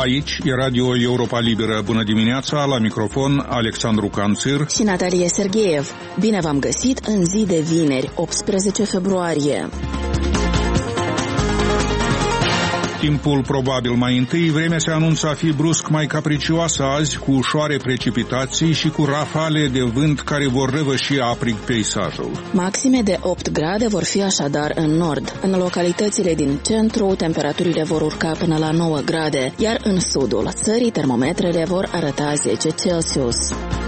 Aici e Radio Europa Liberă. Bună dimineața, la microfon Alexandru Canțir și Natalia Sergeev. Bine v-am găsit în zi de vineri, 18 februarie. Timpul probabil mai întâi, vremea se anunță a fi brusc mai capricioasă azi, cu ușoare precipitații și cu rafale de vânt care vor răvăși aprig peisajul. Maxime de 8 grade vor fi așadar în nord. În localitățile din centru, temperaturile vor urca până la 9 grade, iar în sudul țării termometrele vor arăta 10 Celsius.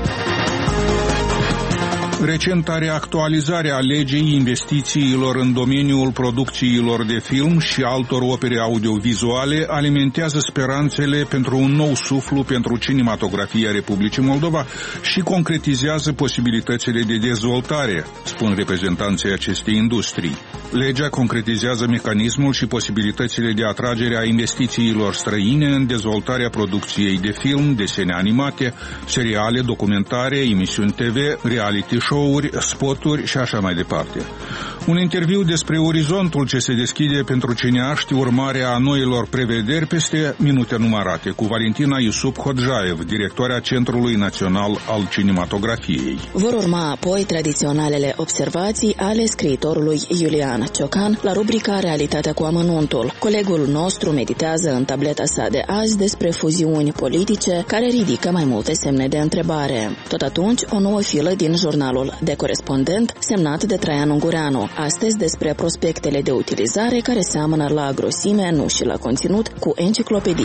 Recenta reactualizare a legii investițiilor în domeniul producțiilor de film și altor opere audiovizuale alimentează speranțele pentru un nou suflu pentru cinematografia Republicii Moldova și concretizează posibilitățile de dezvoltare, spun reprezentanții acestei industrii. Legea concretizează mecanismul și posibilitățile de atragere a investițiilor străine în dezvoltarea producției de film, desene animate, seriale, documentare, emisiuni TV, reality show-uri, spoturi și așa mai departe. Un interviu despre orizontul ce se deschide pentru cineaști, urmarea a noilor prevederi peste minute numărate, cu Valentina Iusup-Hodjaev, directoarea Centrului Național al Cinematografiei. Vor urma apoi tradiționalele observații ale scriitorului Iulian Ciocan la rubrica Realitatea cu amănuntul. Colegul nostru meditează în tableta sa de azi despre fuziuni politice care ridică mai multe semne de întrebare. Tot atunci, o nouă filă din jurnalul De Corespondent, semnat de Traian Ungureanu. Astăzi despre prospectele de utilizare care seamănă la grosime, nu și la conținut, cu enciclopedii.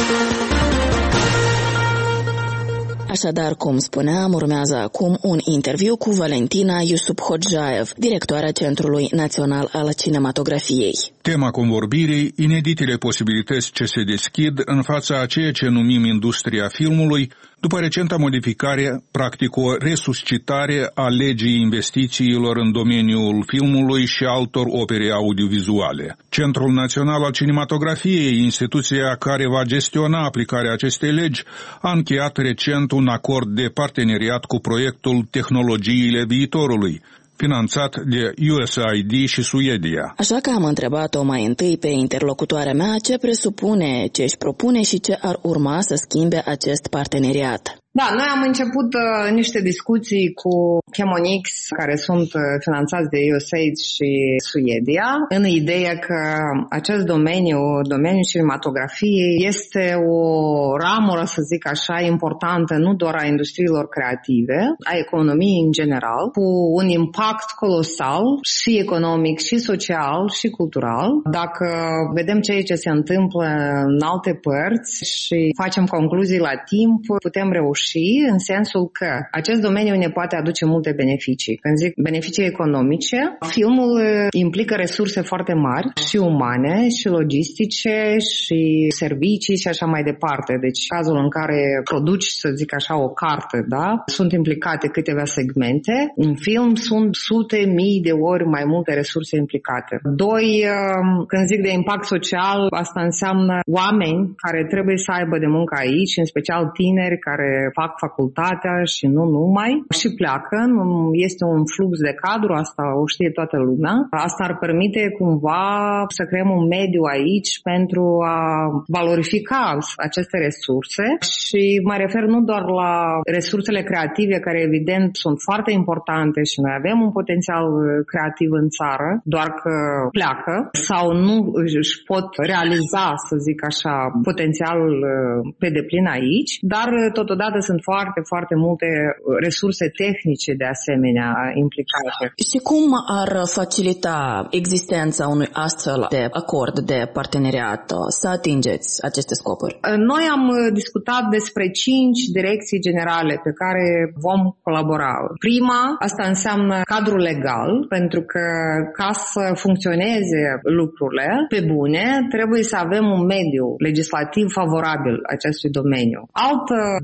Așadar, cum spuneam, urmează acum un interviu cu Valentina Iusup-Hodjaev, directoarea Centrului Național al Cinematografiei. Tema convorbirii, ineditele posibilități ce se deschid în fața a ceea ce numim industria filmului, după recenta modificare, practic o resuscitare a legii investițiilor în domeniul filmului și altor opere audiovizuale. Centrul Național al Cinematografiei, instituția care va gestiona aplicarea acestei legi, a încheiat recent un acord de parteneriat cu proiectul Tehnologiile Viitorului, finanțat de USAID și Suedia. Așa că am întrebat-o mai întâi pe interlocutoarea mea ce presupune, ce își propune și ce ar urma să schimbe acest parteneriat. Da, noi am început niște discuții cu Chemonix, care sunt finanțați de USAID și Suedia, în ideea că acest domeniul cinematografiei, este o ramură, să zic așa, importantă nu doar a industriilor creative, a economiei în general, cu un impact colosal și economic, și social, și cultural. Dacă vedem ceea ce se întâmplă în alte părți și facem concluzii la timp, putem reuși în sensul că acest domeniu ne poate aduce multe beneficii. Când zic beneficii economice, filmul implică resurse foarte mari și umane, și logistice, și servicii și așa mai departe. Deci cazul în care produci, să zic așa, o carte, da? Sunt implicate câteva segmente. În film sunt sute mii de ori mai multe resurse implicate. Doi, când zic de impact social, asta înseamnă oameni care trebuie să aibă de muncă aici, în special tineri care fac facultatea și nu numai, și pleacă. Este un flux de cadru, asta o știe toată lumea. Asta ar permite cumva să creăm un mediu aici pentru a valorifica aceste resurse și mă refer nu doar la resursele creative, care evident sunt foarte importante și noi avem un potențial creativ în țară, doar că pleacă sau nu își pot realiza, să zic așa, potențialul pe deplin aici, dar totodată sunt foarte, foarte multe resurse tehnice de asemenea implicate. Și cum ar facilita existența unui astfel de acord de parteneriat să atingeți aceste scopuri? Noi am discutat despre 5 direcții generale pe care vom colabora. Prima, asta înseamnă cadrul legal, pentru că ca să funcționeze lucrurile pe bune, trebuie să avem un mediu legislativ favorabil acestui domeniu. Altă direcție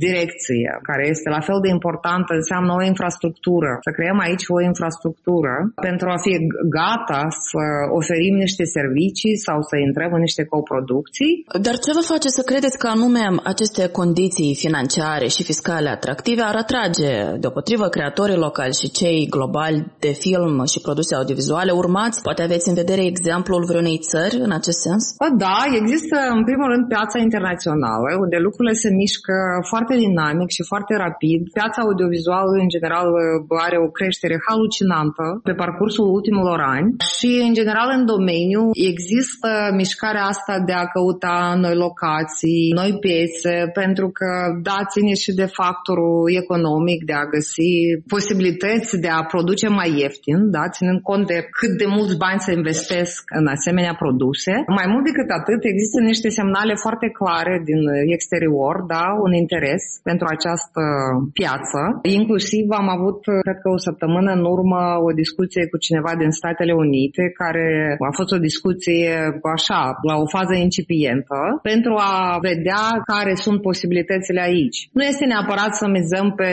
producție, care este la fel de importantă, înseamnă o infrastructură. Să creăm aici o infrastructură pentru a fi gata să oferim niște servicii sau să intrăm în niște coproducții. Dar ce vă face să credeți că anume aceste condiții financiare și fiscale atractive ar atrage deopotrivă creatorii locali și cei globali de film și produse audiovizuale? Urmați, poate aveți în vedere exemplul vreunei țări în acest sens? Da, există în primul rând piața internațională, unde lucrurile se mișcă foarte dinamic și foarte rapid. Piața audiovizuală în general are o creștere halucinantă pe parcursul ultimilor ani și în general în domeniu există mișcarea asta de a căuta noi locații, noi piețe, pentru că da, ține și de factorul economic de a găsi posibilități de a produce mai ieftin, da, ținând cont de cât de mulți bani se investesc în asemenea produse. Mai mult decât atât, există niște semnale foarte clare din exterior, da, un interes pentru această piață. Inclusiv am avut, cred că o săptămână în urmă, o discuție cu cineva din Statele Unite, care a fost o discuție așa, la o fază incipientă, pentru a vedea care sunt posibilitățile aici. Nu este neapărat să mizăm pe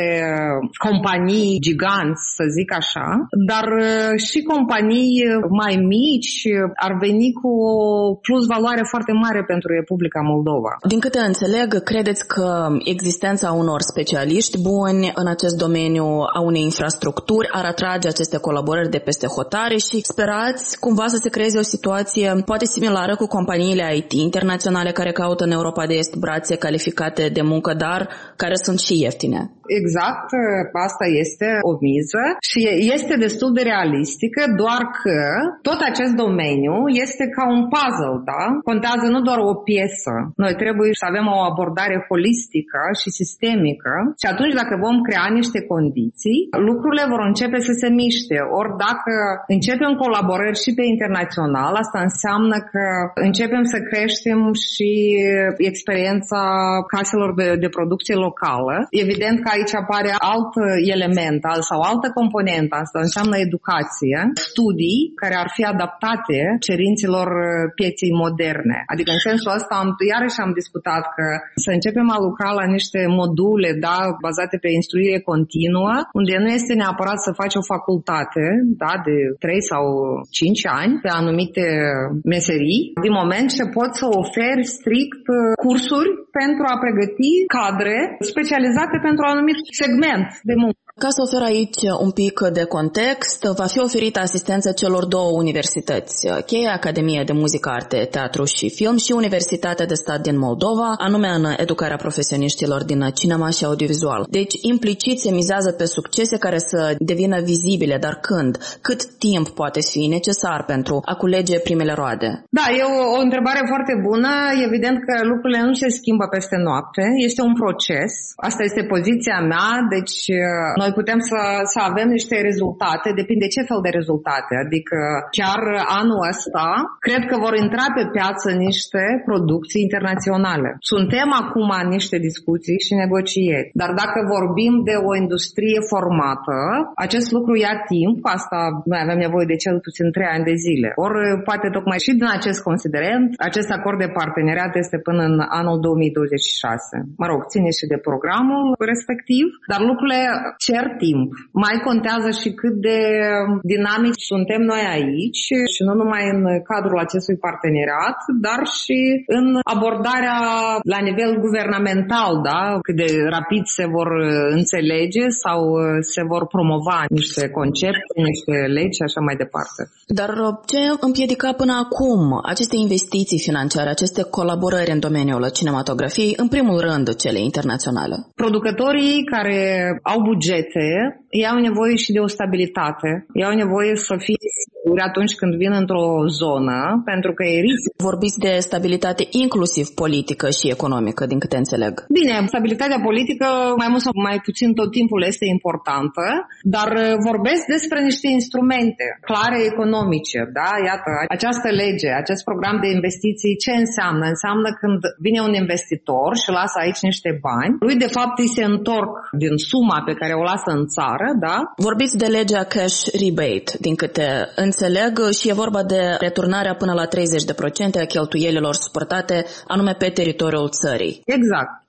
companii giganți, să zic așa, dar și companii mai mici ar veni cu o plus valoare foarte mare pentru Republica Moldova. Din câte înțeleg, credeți că existența unor specialiști buni în acest domeniu, a unei infrastructuri, ar atrage aceste colaborări de peste hotare și sperați cumva să se creeze o situație poate similară cu companiile IT internaționale care caută în Europa de Est brațe calificate de muncă, dar care sunt și ieftine? Exact, asta este o miză și este destul de realistică, doar că tot acest domeniu este ca un puzzle, da? Contează nu doar o piesă. Noi trebuie să avem o abordare holistică și sistemică și atunci dacă vom crea niște condiții, lucrurile vor începe să se miște. Ori dacă începem colaborări și pe internațional, asta înseamnă că începem să creștem și experiența caselor de producție locală. Evident că aici apare alt element sau altă componentă, asta înseamnă educație, studii care ar fi adaptate cerințelor pieței moderne. Adică în sensul ăsta iarăși am discutat că să începem a lucra la niște module, da, bazate pe instruire continuă, unde nu este neapărat să faci o facultate, da, de 3 sau 5 ani pe anumite meserii, din moment ce poți să oferi strict cursuri pentru a pregăti cadre specializate pentru un anumit segment de muncă. Ca să ofer aici un pic de context, va fi oferită asistență celor două universități, cheie Academie de Muzică, Arte, Teatru și Film și Universitatea de Stat din Moldova, anume în educarea profesioniștilor din cinema și audiovizual. Deci, implicit se mizează pe succese care să devină vizibile, dar când? Cât timp poate fi necesar pentru a culege primele roade? Da, e o întrebare foarte bună. Evident că lucrurile nu se schimbă peste noapte. Este un proces. Asta este poziția mea, deci noi putem să avem niște rezultate, depinde ce fel de rezultate, adică chiar anul ăsta cred că vor intra pe piață niște producții internaționale. Suntem acum în niște discuții și negocieri, dar dacă vorbim de o industrie formată, acest lucru ia timp, asta noi avem nevoie de cel puțin 3 ani de zile. Ori poate tocmai și din acest considerent, acest acord de parteneriat este până în anul 2026. Mă rog, ține și de programul respectiv, dar lucrurile cer timp. Mai contează și cât de dinamici suntem noi aici și nu numai în cadrul acestui parteneriat, dar și în abordarea la nivel guvernamental, da? Cât de rapid se vor înțelege sau se vor promova niște concepte, niște legi și așa mai departe. Dar ce împiedica până acum aceste investiții financiare, aceste colaborări în domeniul cinematografiei, în primul rând cele internaționale? Producătorii care au bugete, ei au nevoie și de o stabilitate. Ei au nevoie să fie siguri atunci când vin într-o zonă, pentru că e risc. Vorbiți de stabilitate inclusiv politică și economică, din câte înțeleg. Bine, stabilitatea politică, mai mult sau mai puțin tot timpul este importantă, dar vorbesc despre niște instrumente clare economice, da? Iată, această lege, acest program de investiții, ce înseamnă? Înseamnă când vine un investitor și lasă aici niște bani, lui de fapt îi se întorc din suma pe care o lasă în țară, da? Vorbiți de legea cash rebate, din câte înțeleg, și e vorba de returnarea până la 30% a cheltuielilor suportate anume pe teritoriul țării. Exact.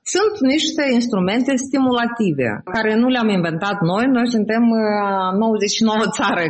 Sunt niște instrumente stimulative, care nu le-am inventat noi. Noi suntem 99 țară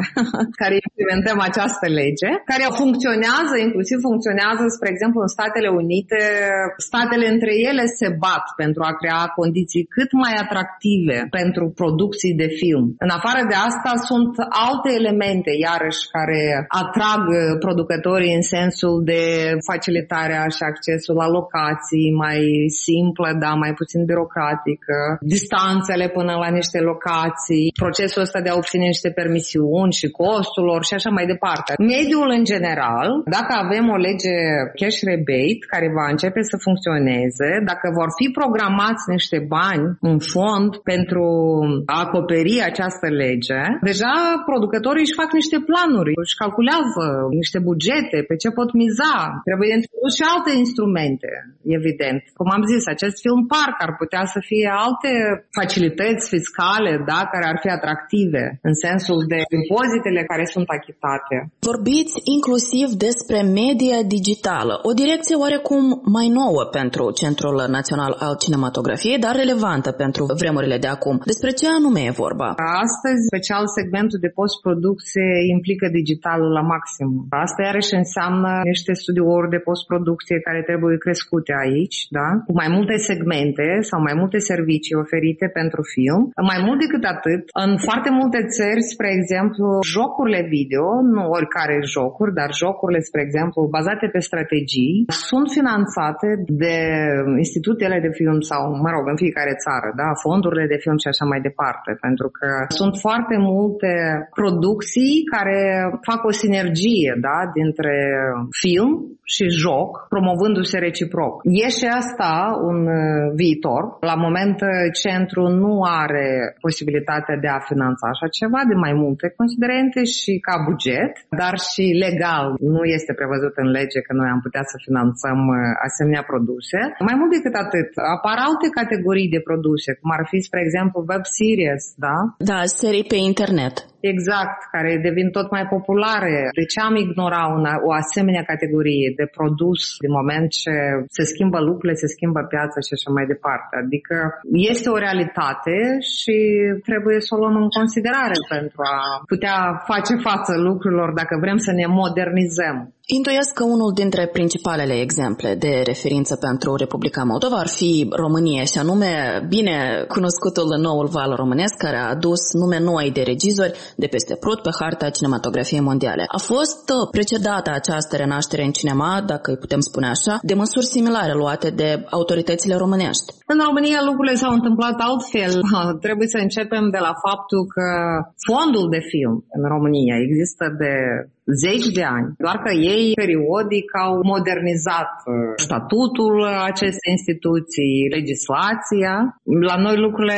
care implementăm această lege, care funcționează, inclusiv funcționează, spre exemplu, în Statele Unite. Statele între ele se bat pentru a crea condiții cât mai atractive pentru producții de film. În afară de asta sunt alte elemente, iarăși, care atrag producătorii în sensul de facilitarea și accesul la locații mai simplă, dar mai puțin birocratică, distanțele până la niște locații, procesul ăsta de a obține niște permisiuni și costul lor și așa mai departe. Mediul în general, dacă avem o lege cash rebate care va începe să funcționeze, dacă vor fi programați niște bani în fond pentru a acoperi această lege, deja producătorii își fac niște planuri, își calculează niște bugete, pe ce pot miza. Trebuie introdus și alte instrumente, evident. Cum am zis, acest film parc ar putea să fie alte facilități fiscale, da, care ar fi atractive, în sensul de impozitele care sunt achitate. Vorbiți inclusiv despre media digitală, o direcție oarecum mai nouă pentru Centrul Național al Cinematografiei, dar relevantă pentru vremurile de acum. Despre ce anume e vorba? Astăzi, special segmentul de postproducție implică digitalul la maxim. Asta iarăși înseamnă niște studiouri de postproducție care trebuie crescute aici, da? Cu mai multe segmente sau mai multe servicii oferite pentru film. Mai mult decât atât, în foarte multe țări, spre exemplu, jocurile video, nu oricare jocuri, dar jocurile, spre exemplu, bazate pe strategii, sunt finanțate de institutele de film sau, în fiecare țară, da? Fondurile de film și așa mai departe, pentru că sunt foarte multe producții care fac o sinergie, da? Dintre film și joc, promovându-se reciproc. E și asta un viitor. La moment, centrul nu are posibilitatea de a finanța așa ceva de mai multe considerente și ca buget, dar și legal nu este prevăzut în lege că noi am putea să finanțăm asemenea produse. Mai mult decât atât, apar alte categorii de produse, cum ar fi, spre exemplu, web series, da? Da, serii pe internet. Exact, care devin tot mai populare. De ce am ignorat o asemenea categorie de produs din moment ce se schimbă lucrurile, se schimbă piața și așa mai departe? Adică este o realitate și trebuie să o luăm în considerare pentru a putea face față lucrurilor dacă vrem să ne modernizăm. Intuiesc că unul dintre principalele exemple de referință pentru Republica Moldova ar fi România, și anume bine cunoscutul noul val românesc care a adus nume noi de regizori de peste prut pe harta cinematografiei mondiale. A fost precedată această renaștere în cinema, dacă îi putem spune așa, de măsuri similare luate de autoritățile românești. În România lucrurile s-au întâmplat altfel. Trebuie să începem de la faptul că fondul de film în România există de zeci de ani, doar că ei periodic au modernizat statutul acestei instituții, legislația. La noi lucrurile,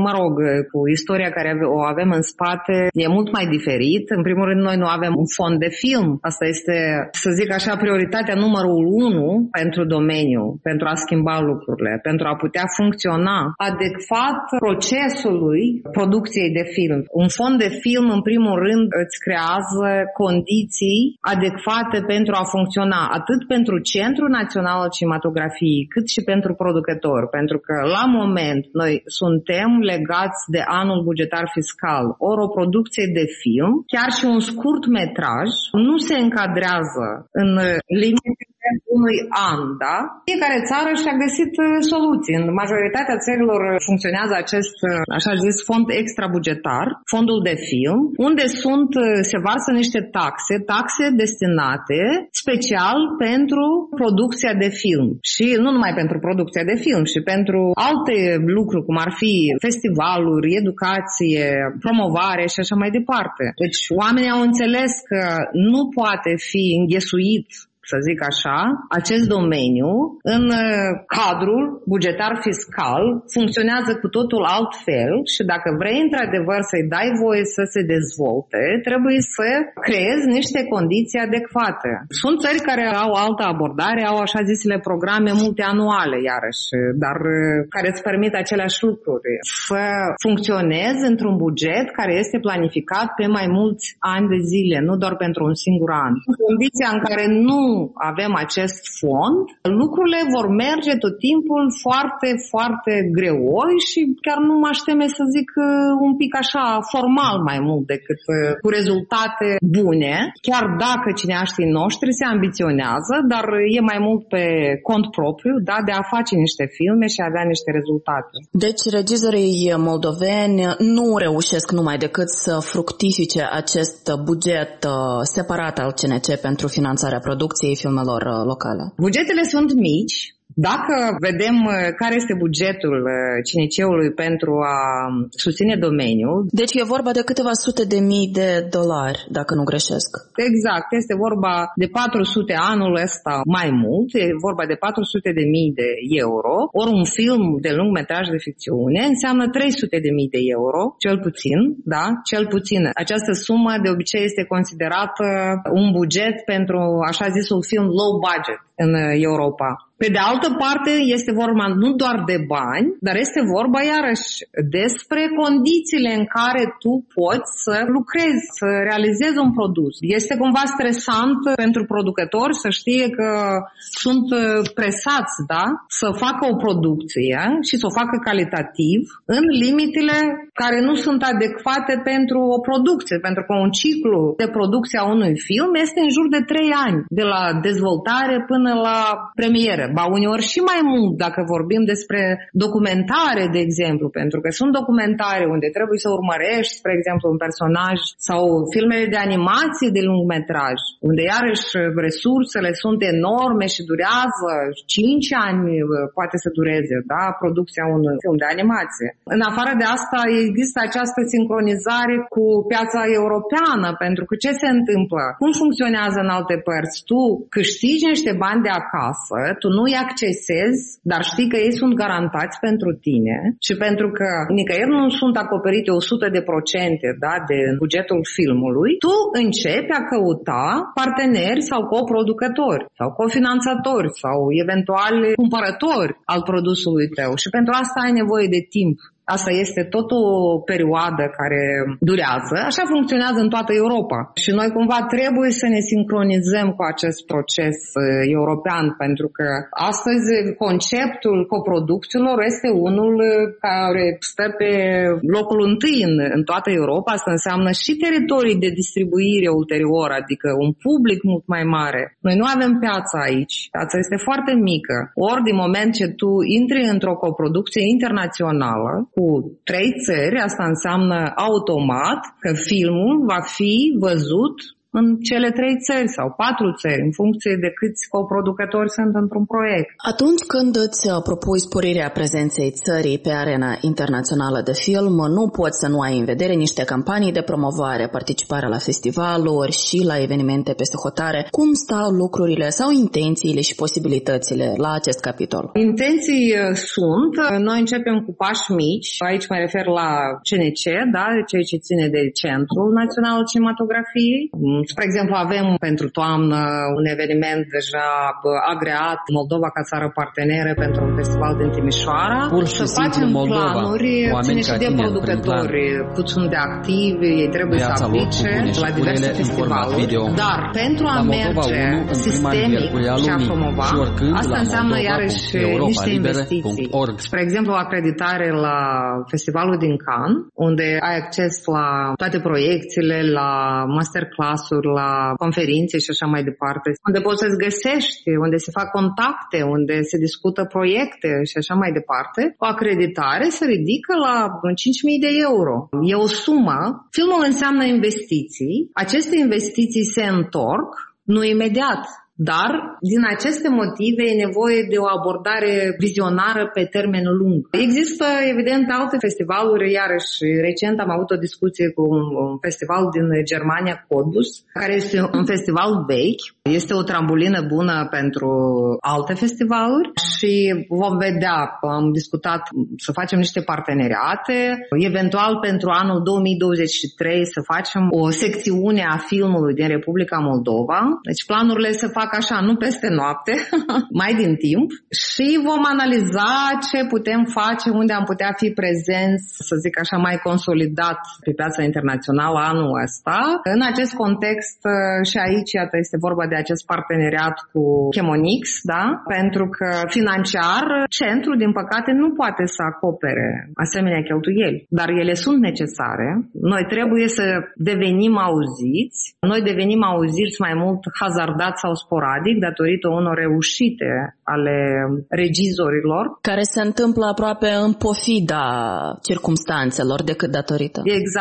cu istoria care o avem în spate, e mult mai diferit. În primul rând, noi nu avem un fond de film. Asta este, să zic așa, prioritatea numărul 1 pentru domeniu, pentru a schimba lucrurile, pentru a putea funcționa adecvat procesului producției de film. Un fond de film, în primul rând, îți creează condiții adecvate pentru a funcționa atât pentru Centrul Național al Cinematografiei cât și pentru producători, pentru că la moment noi suntem legați de anul bugetar fiscal. Ori o producție de film, chiar și un scurt metraj, nu se încadrează în limite unui an, da? Fiecare țară și-a găsit soluții. În majoritatea țărilor funcționează acest, așa zis, fond extrabugetar, fondul de film, unde se varsă niște taxe destinate special pentru producția de film. Și nu numai pentru producția de film, și pentru alte lucruri, cum ar fi festivaluri, educație, promovare și așa mai departe. Deci oamenii au înțeles că nu poate fi înghesuit, să zic așa, acest domeniu în cadrul bugetar fiscal funcționează cu totul altfel și dacă vrei într-adevăr să-i dai voie să se dezvolte, trebuie să creezi niște condiții adecvate. Sunt țări care au altă abordare, au așa zisele programe multianuale, iarăși, dar care îți permit aceleași lucruri. Să funcționezi într-un buget care este planificat pe mai mulți ani de zile, nu doar pentru un singur an. Condiția în care nu avem acest fond, lucrurile vor merge tot timpul foarte, foarte greoi și chiar nu mă aș teme să zic un pic așa formal mai mult decât cu rezultate bune, chiar dacă cineaștii noștri se ambiționează, dar e mai mult pe cont propriu, da, de a face niște filme și a avea niște rezultate. Deci regizorii moldoveni nu reușesc numai decât să fructifice acest buget separat al CNC pentru finanțarea producției filmelor locale. Bugetele sunt mici. Dacă vedem care este bugetul CNC-ului pentru a susține domeniul... Deci e vorba de câteva sute de mii de dolari, dacă nu greșesc. Exact, este vorba de 400 anul ăsta mai mult, e vorba de 400 de mii de euro, ori un film de lungmetraj de ficțiune înseamnă 300 de mii de euro, cel puțin, da, cel puțin. Această sumă de obicei este considerată un buget pentru așa zisul film low budget în Europa. Pe de altă parte, este vorba nu doar de bani, dar este vorba iarăși despre condițiile în care tu poți să lucrezi, să realizezi un produs. Este cumva stresant pentru producători să știe că sunt presați, da, să facă o producție și să o facă calitativ în limitele care nu sunt adecvate pentru o producție, pentru că un ciclu de producție a unui film este în jur de 3 ani, de la dezvoltare până la premieră. Ba uneori și mai mult dacă vorbim despre documentare, de exemplu, pentru că sunt documentare unde trebuie să urmărești, spre exemplu, un personaj, sau filmele de animație de lungmetraj, unde iarăși resursele sunt enorme și durează 5 ani, poate să dureze, da, producția unui film de animație. În afară de asta există această sincronizare cu piața europeană, pentru că ce se întâmplă? Cum funcționează în alte părți? Tu câștigi niște bani de acasă, tu nu îi accesezi, dar știi că ei sunt garantați pentru tine și pentru că nicăieri nu sunt acoperite 100%, da, de bugetul filmului, tu începi a căuta parteneri sau coproducători sau cofinanțatori sau eventual cumpărători al produsului tău și pentru asta ai nevoie de timp. Asta este tot o perioadă care durează. Așa funcționează în toată Europa. Și noi cumva trebuie să ne sincronizăm cu acest proces european, pentru că astăzi conceptul coproducțiilor este unul care stă pe locul întâi în toată Europa. Asta înseamnă și teritorii de distribuire ulterior, adică un public mult mai mare. Noi nu avem piața aici. Piața este foarte mică. Ori din moment ce tu intri într-o coproducție internațională cu 3 țări, asta înseamnă automat că filmul va fi văzut în cele 3 țări sau 4 țări, în funcție de câți coproducători sunt într-un proiect. Atunci când îți propui sporirea prezenței țării pe arena internațională de film, nu poți să nu ai în vedere niște campanii de promovare, participarea la festivaluri și la evenimente peste hotare. Cum stau lucrurile sau intențiile și posibilitățile la acest capitol? Intenții sunt. Noi începem cu pași mici. Aici mă refer la CNC, da, ceea ce ține de Centrul Național al Cinematografiei. Spre exemplu, avem pentru toamnă un eveniment deja agreat, Moldova ca țară parteneră pentru un festival din Timișoara. Să facem planuri, ține și de producători, cât sunt de activi, ei trebuie să aplice la diverse festivaluri. Dar pentru a merge sistemic și a promova, asta înseamnă iarăși niște investiții. Spre exemplu, acreditare la festivalul din Cannes, unde ai acces la toate proiecțiile, la masterclass, la conferințe și așa mai departe, unde poți să-ți găsești, unde se fac contacte, unde se discută proiecte și așa mai departe. O acreditare se ridică la 5.000 de euro. E o sumă. Filmul înseamnă investiții. Aceste investiții se întorc, nu imediat. Dar, din aceste motive, e nevoie de o abordare vizionară pe termen lung. Există, evident, alte festivaluri, iarăși, recent am avut o discuție cu un festival din Germania, Cottbus, care este un festival vechi, este o trambulină bună pentru alte festivaluri și vom vedea, am discutat să facem niște parteneriate, eventual pentru anul 2023 să facem o secțiune a filmului din Republica Moldova. Deci planurile se fac așa, nu peste noapte, mai din timp, și vom analiza ce putem face, unde am putea fi prezenți, să zic așa, mai consolidat pe piața internațională anul ăsta. În acest context și aici, iată, este vorba de acest parteneriat cu Chemonix, da? Pentru că financiar, centrul, din păcate, nu poate să acopere asemenea cheltuieli, dar ele sunt necesare. Noi trebuie să devenim auziți. Noi devenim auziți mai mult hazardat sau sporadic datorită unor reușite ale regizorilor. Care se întâmplă aproape în pofida circumstanțelor decât datorită.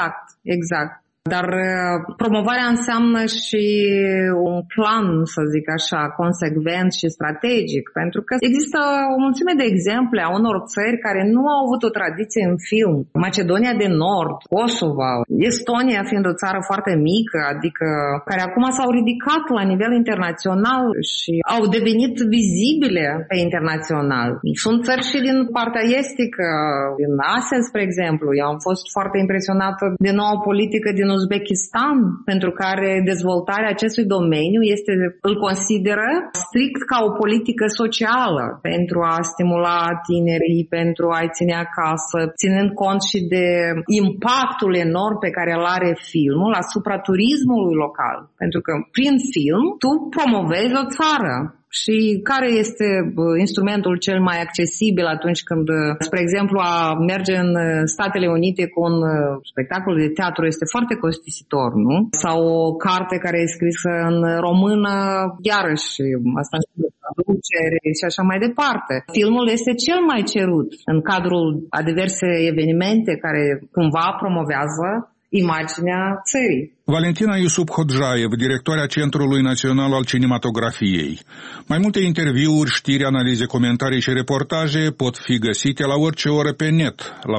Exact. Dar promovarea înseamnă și un plan, să zic așa, consecvent și strategic, pentru că există o mulțime de exemple a unor țări care nu au avut o tradiție în film. Macedonia de Nord, Kosovo, Estonia fiind o țară foarte mică, adică care acum s-au ridicat la nivel internațional și au devenit vizibile pe internațional. Sunt țări și din partea estică, din Asia, spre exemplu. Eu am fost foarte impresionată de noua politică din Uzbekistan, pentru care dezvoltarea acestui domeniu îl consideră strict ca o politică socială pentru a stimula tinerii, pentru a-i ține acasă, ținând cont și de impactul enorm pe care îl are filmul asupra turismului local. Pentru că prin film tu promovezi o țară. Și care este instrumentul cel mai accesibil atunci când, spre exemplu, a merge în Statele Unite cu un spectacol de teatru este foarte costisitor, nu? Sau o carte care e scrisă în română, iarăși, asta înseamnă traducere și așa mai departe. Filmul este cel mai cerut în cadrul a diverse evenimente care cumva promovează imaginea țării. Valentina Iusup-Hodjaev, directoarea Centrului Național al Cinematografiei. Mai multe interviuri, știri, analize, comentarii și reportaje pot fi găsite la orice oră pe net, la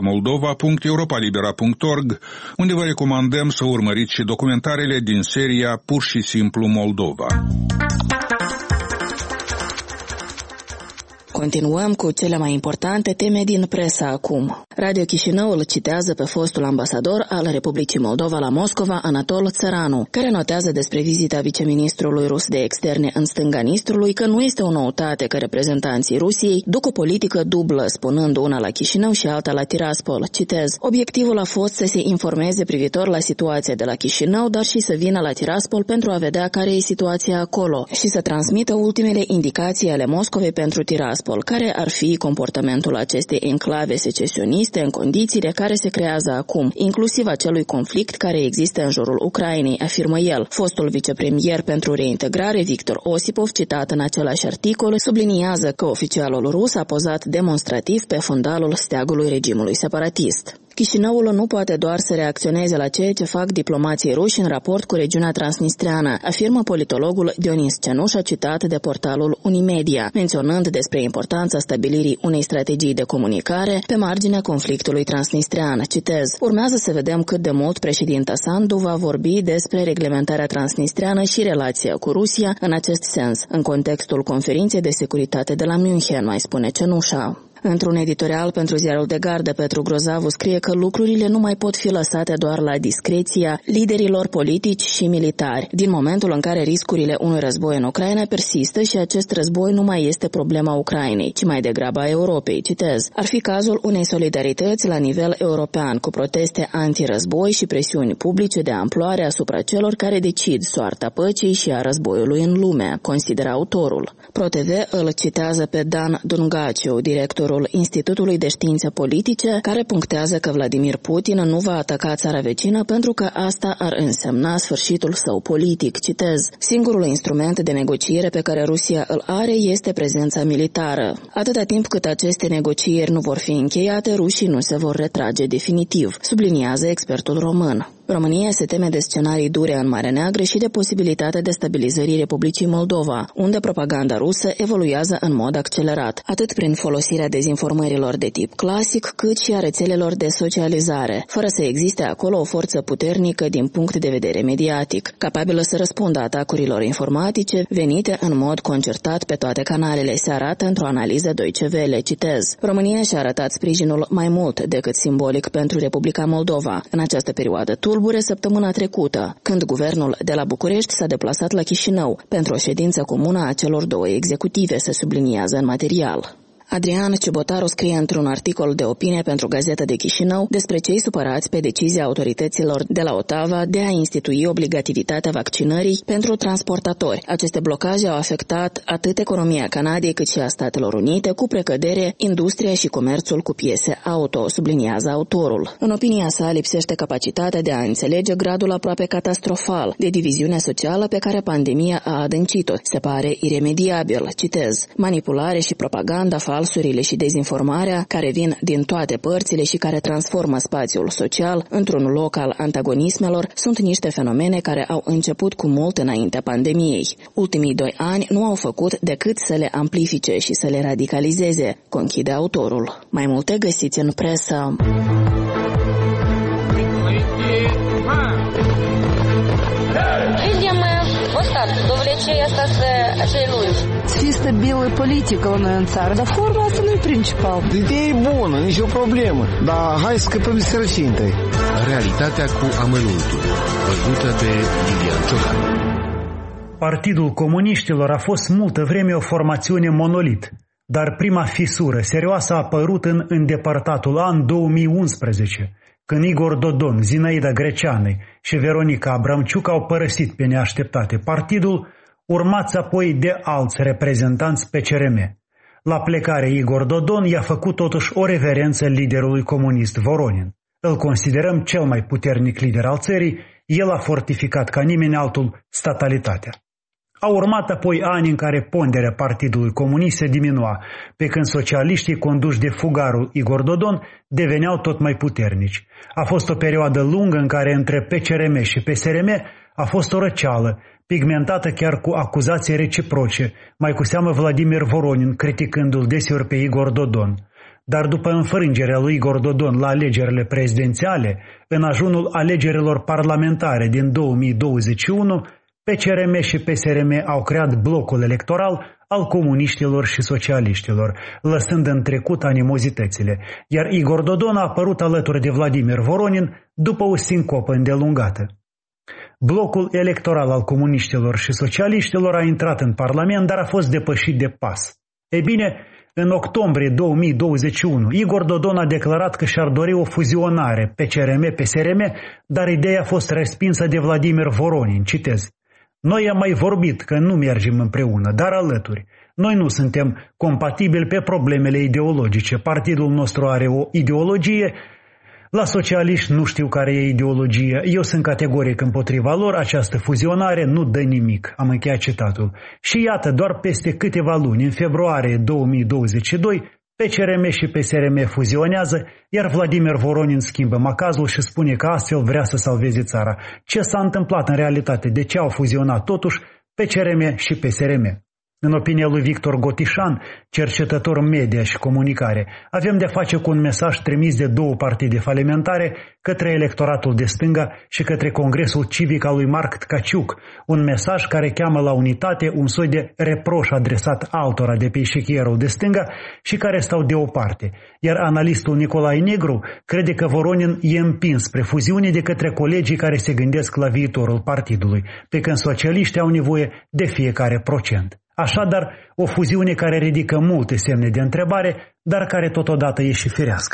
moldova.europalibera.org, unde vă recomandăm să urmăriți și documentarele din seria Pur și simplu Moldova. Continuăm cu cele mai importante teme din presă acum. Radio Chișinău îl citează pe fostul ambasador al Republicii Moldova la Moscova, Anatol Țăranu, care notează despre vizita viceministrului rus de externe în stânga Nistrului că nu este o noutate că reprezentanții Rusiei duc o politică dublă, spunând una la Chișinău și alta la Tiraspol. Citez: obiectivul a fost să se informeze privitor la situația de la Chișinău, dar și să vină la Tiraspol pentru a vedea care e situația acolo și să transmită ultimele indicații ale Moscovei pentru Tiraspol. Care ar fi comportamentul acestei enclave secesioniste în condițiile care se creează acum, inclusiv acelui conflict care există în jurul Ucrainei, afirmă el. Fostul vicepremier pentru reintegrare, Victor Osipov, citat în același articol, subliniază că oficialul rus a pozat demonstrativ pe fundalul steagului regimului separatist. Chișinăul nu poate doar să reacționeze la ceea ce fac diplomații ruși în raport cu regiunea transnistreană, afirmă politologul Dionis Cenușa, citat de portalul Unimedia, menționând despre importanța stabilirii unei strategii de comunicare pe marginea conflictului transnistrean. Citez: urmează să vedem cât de mult președinta Sandu va vorbi despre reglementarea transnistreană și relația cu Rusia în acest sens, în contextul conferinței de securitate de la München, mai spune Cenușa. Într-un editorial pentru ziarul de gardă, Petru Grozavu scrie că lucrurile nu mai pot fi lăsate doar la discreția liderilor politici și militari, din momentul în care riscurile unui război în Ucraina persistă și acest război nu mai este problema Ucrainei, ci mai degrabă a Europei. Citez: ar fi cazul unei solidarități la nivel european, cu proteste antirăzboi și presiuni publice de amploare asupra celor care decid soarta păcii și a războiului în lume, consideră autorul. ProTV îl citează pe Dan Dungaciu, directorul Institutului de Științe Politice, care punctează că Vladimir Putin nu va ataca țara vecină pentru că asta ar însemna sfârșitul său politic. Citez: singurul instrument de negociere pe care Rusia îl are este prezența militară. Atâta timp cât aceste negocieri nu vor fi încheiate, rușii nu se vor retrage definitiv, subliniază expertul român. România se teme de scenarii dure în Marea Neagră și de posibilitatea destabilizării Republicii Moldova, unde propaganda rusă evoluează în mod accelerat, atât prin folosirea dezinformărilor de tip clasic, cât și a rețelelor de socializare, fără să existe acolo o forță puternică din punct de vedere mediatic, capabilă să răspundă atacurilor informatice venite în mod concertat pe toate canalele, se arată într-o analiză Deutsche Welle. Citez: România și-a arătat sprijinul mai mult decât simbolic pentru Republica Moldova în această perioadă tulbure, tulbure săptămâna trecută, când guvernul de la București s-a deplasat la Chișinău pentru o ședință comună a celor două executive, se subliniază în material. Adrian Ciubotaru scrie într-un articol de opinie pentru Gazeta de Chișinău despre cei supărați pe decizia autorităților de la Ottawa de a institui obligativitatea vaccinării pentru transportatori. Aceste blocaje au afectat atât economia Canadei cât și a Statelor Unite, cu precădere industria și comerțul cu piese auto, subliniază autorul. În opinia sa, lipsește capacitatea de a înțelege gradul aproape catastrofal de diviziune socială pe care pandemia a adâncit-o. Se pare iremediabil, citez, manipulare și propaganda falsurile și dezinformarea care vin din toate părțile și care transformă spațiul social într-un loc al antagonismelor sunt niște fenomene care au început cu mult înaintea pandemiei. Ultimii 2 ani nu au făcut decât să le amplifice și să le radicalizeze, conchide autorul. Mai multe găsiți în presă. Să fie stabilă politică la noi în țară, dar forma asta nu e principal. Ideea e bună, nicio problemă, dar hai să scăpăm de sărăcie întâi. Realitatea cu amănuntul, văzută de Iulian Ciocan. Partidul Comuniștilor a fost multă vreme o formațiune monolit, dar prima fisură serioasă a apărut în îndepărtatul an 2011, când Igor Dodon, Zinaida Greceanu și Veronica Abramciuc au părăsit pe neașteptate partidul, urmați apoi de alți reprezentanți PCRM. La plecare, Igor Dodon i-a făcut totuși o reverență liderului comunist Voronin. Îl considerăm cel mai puternic lider al țării, el a fortificat ca nimeni altul statalitatea. Au urmat apoi ani în care ponderea Partidului Comunist se diminua, pe când socialiștii conduși de fugarul Igor Dodon deveneau tot mai puternici. A fost o perioadă lungă în care între PCRM și PSRM a fost o răceală, pigmentată chiar cu acuzații reciproce, mai cu seamă Vladimir Voronin criticându-l deseori pe Igor Dodon. Dar după înfrângerea lui Igor Dodon la alegerile prezidențiale, în ajunul alegerilor parlamentare din 2021, PCRM și PSRM au creat blocul electoral al comuniștilor și socialiștilor, lăsând în trecut animozitățile, iar Igor Dodon a apărut alături de Vladimir Voronin după o sincopă îndelungată. Blocul electoral al comuniștilor și socialiștilor a intrat în Parlament, dar a fost depășit de PAS. Ei bine, în octombrie 2021, Igor Dodon a declarat că și-ar dori o fuzionare PCRM-PSRM, dar ideea a fost respinsă de Vladimir Voronin, citez. Noi am mai vorbit că nu mergem împreună, dar alături. Noi nu suntem compatibili pe problemele ideologice. Partidul nostru are o ideologie. La socialiști nu știu care e ideologia. Eu sunt categoric împotriva lor. Această fuzionare nu dă nimic. Am încheiat citatul. Și iată, doar peste câteva luni, în februarie 2022, PCRM și PSRM fuzionează, iar Vladimir Voronin schimbă macazul și spune că astfel vrea să salveze țara. Ce s-a întâmplat în realitate? De ce au fuzionat totuși PCRM și PSRM? În opinia lui Victor Gotișan, cercetător media și comunicare, avem de face cu un mesaj trimis de două partide falimentare către electoratul de stânga și către Congresul Civic al lui Marc Tkaciuc, un mesaj care cheamă la unitate, un soi de reproș adresat altora de pe eșichierul de stânga și care stau deoparte. Iar analistul Nicolae Negru crede că Voronin e împins spre fuziune de către colegii care se gândesc la viitorul partidului, pe când socialiștii au nevoie de fiecare procent. Așadar, o fuziune care ridică multe semne de întrebare, dar care totodată e și firească.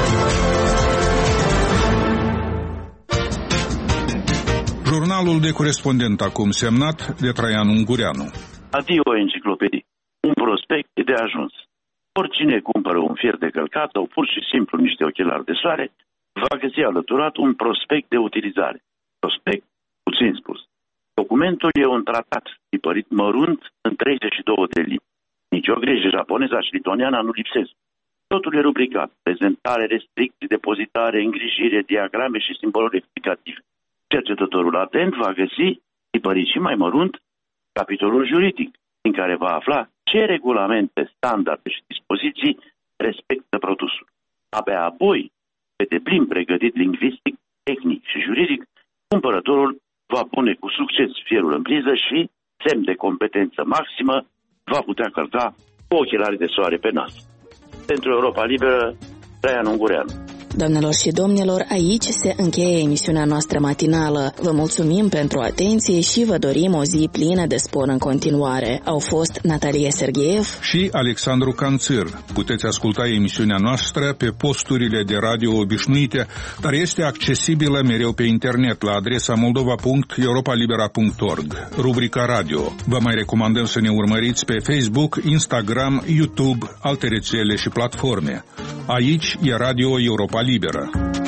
Jurnalul de corespondent acum semnat de Traian Ungureanu. Adio enciclopedii. Un prospect e de ajuns. Oricine cumpără un fier de călcat sau pur și simplu niște ochelari de soare, va găsi alăturat un prospect de utilizare. Prospect, puțin spus. Documentul e un tratat tipărit mărunt în 32 de limbi. Nici o grijă, japoneza și lituaniana nu lipsesc. Totul e rubricat. Prezentare, restricții, depozitare, îngrijire, diagrame și simboluri explicative. Cercetătorul atent va găsi, tipărit și mai mărunt, capitolul juridic, în care va afla ce regulamente, standarde și dispoziții respectă produsul. Abia apoi, pe deplin pregătit lingvistic, tehnic și juridic, cumpărătorul va pune cu succes fierul în priză și, semn de competență maximă, va putea călca cu ochelari de soare pe nas. Pentru Europa Liberă, Traian Ungureanu. Doamnelor și domnilor, aici se încheie emisiunea noastră matinală. Vă mulțumim pentru atenție și vă dorim o zi plină de spor în continuare. Au fost Natalia Sergeev și Alexandru Canțir. Puteți asculta emisiunea noastră pe posturile de radio obișnuite, dar este accesibilă mereu pe internet la adresa moldova.europalibera.org, rubrica radio. Vă mai recomandăm să ne urmăriți pe Facebook, Instagram, YouTube, alte rețele și platforme. Aici e Radio Europa Liberă.